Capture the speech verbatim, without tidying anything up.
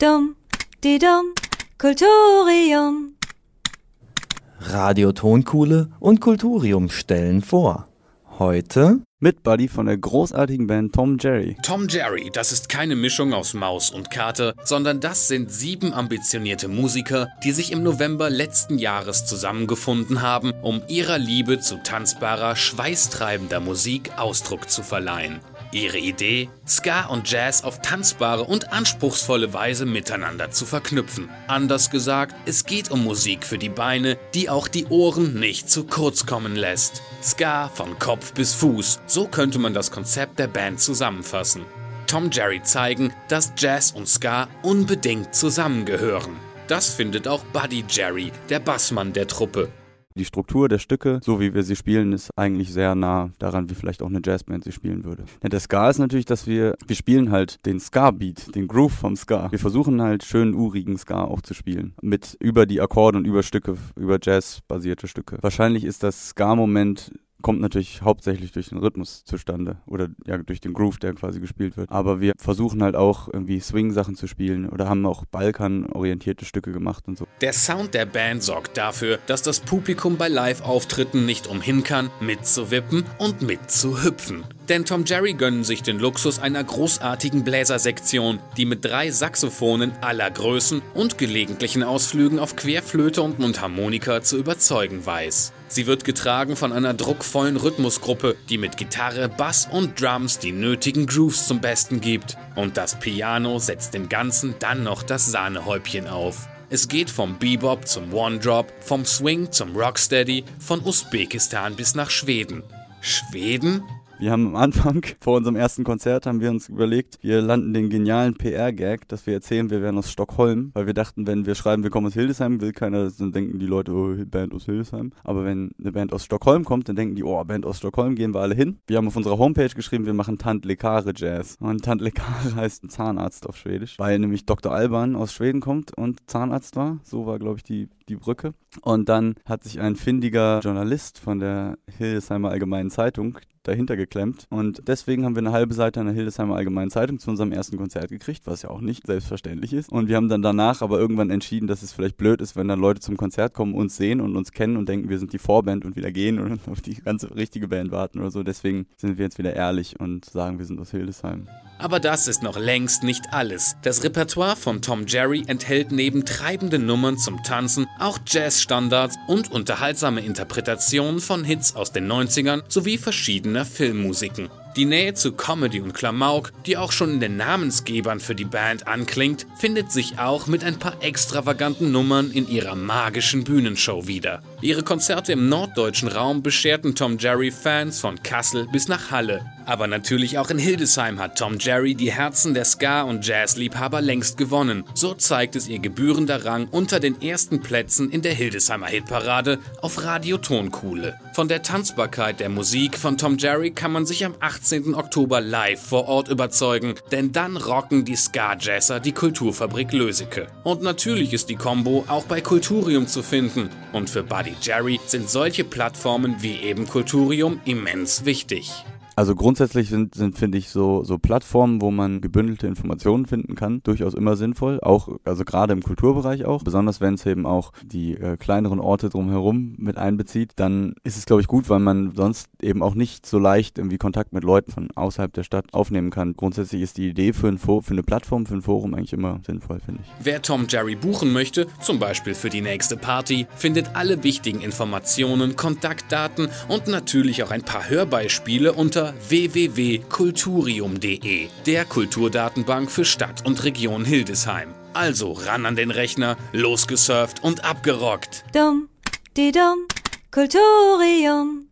Dum, di dum, Kulturium. Radio Tonkuhle und Kulturium stellen vor. Heute mit Buddy von der großartigen Band Tom Jerry. Tom Jerry, das ist keine Mischung aus Maus und Kater, sondern das sind sieben ambitionierte Musiker, die sich im November letzten Jahres zusammengefunden haben, um ihrer Liebe zu tanzbarer, schweißtreibender Musik Ausdruck zu verleihen. Ihre Idee, Ska und Jazz auf tanzbare und anspruchsvolle Weise miteinander zu verknüpfen. Anders gesagt, es geht um Musik für die Beine, die auch die Ohren nicht zu kurz kommen lässt. Ska von Kopf bis Fuß, so könnte man das Konzept der Band zusammenfassen. Tom Jerry zeigen, dass Jazz und Ska unbedingt zusammengehören. Das findet auch Buddy Jerry, der Bassmann der Truppe. Die Struktur der Stücke, so wie wir sie spielen, ist eigentlich sehr nah daran, wie vielleicht auch eine Jazzband sie spielen würde. Ja, der Ska ist natürlich, dass wir, wir spielen halt den Ska-Beat, den Groove vom Ska. Wir versuchen halt schön urigen Ska auch zu spielen. Mit über die Akkorde und über Stücke, über Jazz-basierte Stücke. Wahrscheinlich ist das Ska-Moment kommt natürlich hauptsächlich durch den Rhythmus zustande oder ja durch den Groove, der quasi gespielt wird. Aber wir versuchen halt auch irgendwie Swing-Sachen zu spielen oder haben auch Balkan-orientierte Stücke gemacht und so. Der Sound der Band sorgt dafür, dass das Publikum bei Live-Auftritten nicht umhin kann, mitzuwippen und mitzuhüpfen. Denn Tom Jerry gönnen sich den Luxus einer großartigen Bläsersektion, die mit drei Saxophonen aller Größen und gelegentlichen Ausflügen auf Querflöte und Mundharmonika zu überzeugen weiß. Sie wird getragen von einer druckvollen Rhythmusgruppe, die mit Gitarre, Bass und Drums die nötigen Grooves zum Besten gibt. Und das Piano setzt dem Ganzen dann noch das Sahnehäubchen auf. Es geht vom Bebop zum One-Drop, vom Swing zum Rocksteady, von Usbekistan bis nach Schweden. Schweden? Wir haben am Anfang, vor unserem ersten Konzert, haben wir uns überlegt, wir landen den genialen P R-Gag, dass wir erzählen, wir wären aus Stockholm, weil wir dachten, wenn wir schreiben, wir kommen aus Hildesheim, will keiner, dann denken die Leute, oh, Band aus Hildesheim. Aber wenn eine Band aus Stockholm kommt, dann denken die, oh, Band aus Stockholm, gehen wir alle hin. Wir haben auf unserer Homepage geschrieben, wir machen Tantlekare Jazz. Und Tantlekare heißt ein Zahnarzt auf Schwedisch, weil nämlich Doktor Alban aus Schweden kommt und Zahnarzt war. So war, glaube ich, die die Brücke. Und dann hat sich ein findiger Journalist von der Hildesheimer Allgemeinen Zeitung dahinter geklemmt. Und deswegen haben wir eine halbe Seite an der Hildesheimer Allgemeinen Zeitung zu unserem ersten Konzert gekriegt, was ja auch nicht selbstverständlich ist. Und wir haben dann danach aber irgendwann entschieden, dass es vielleicht blöd ist, wenn dann Leute zum Konzert kommen, uns sehen und uns kennen und denken, wir sind die Vorband und wieder gehen und auf die ganze richtige Band warten oder so. Deswegen sind wir jetzt wieder ehrlich und sagen, wir sind aus Hildesheim. Aber das ist noch längst nicht alles. Das Repertoire von Tom Jerry enthält neben treibenden Nummern zum Tanzen auch Jazzstandards und unterhaltsame Interpretationen von Hits aus den neunzigern sowie verschiedener Filmmusiken. Die Nähe zu Comedy und Klamauk, die auch schon in den Namensgebern für die Band anklingt, findet sich auch mit ein paar extravaganten Nummern in ihrer magischen Bühnenshow wieder. Ihre Konzerte im norddeutschen Raum bescherten Tom Jerry Fans von Kassel bis nach Halle. Aber natürlich auch in Hildesheim hat Tom Jerry die Herzen der Ska- und Jazzliebhaber längst gewonnen. So zeigt es ihr gebührender Rang unter den ersten Plätzen in der Hildesheimer Hitparade auf Radio Tonkuhle. Von der Tanzbarkeit der Musik von Tom Jerry kann man sich am achtzehnten Oktober live vor Ort überzeugen, denn dann rocken die Ska-Jazzer die Kulturfabrik Löseke. Und natürlich ist die Combo auch bei Kulturium zu finden. Und für Buddy Jerry sind solche Plattformen wie eben Kulturium immens wichtig. Also grundsätzlich sind, sind finde ich, so, so Plattformen, wo man gebündelte Informationen finden kann, durchaus immer sinnvoll, auch, also gerade im Kulturbereich auch, besonders wenn es eben auch die äh, kleineren Orte drumherum mit einbezieht, dann ist es, glaube ich, gut, weil man sonst eben auch nicht so leicht irgendwie Kontakt mit Leuten von außerhalb der Stadt aufnehmen kann. Grundsätzlich ist die Idee für, ein For- für eine Plattform, für ein Forum eigentlich immer sinnvoll, finde ich. Wer Tom Jerry buchen möchte, zum Beispiel für die nächste Party, findet alle wichtigen Informationen, Kontaktdaten und natürlich auch ein paar Hörbeispiele unter w w w punkt kulturium punkt de, der Kulturdatenbank für Stadt und Region Hildesheim. Also ran an den Rechner, losgesurft und abgerockt. Dum, di dum, Kulturium.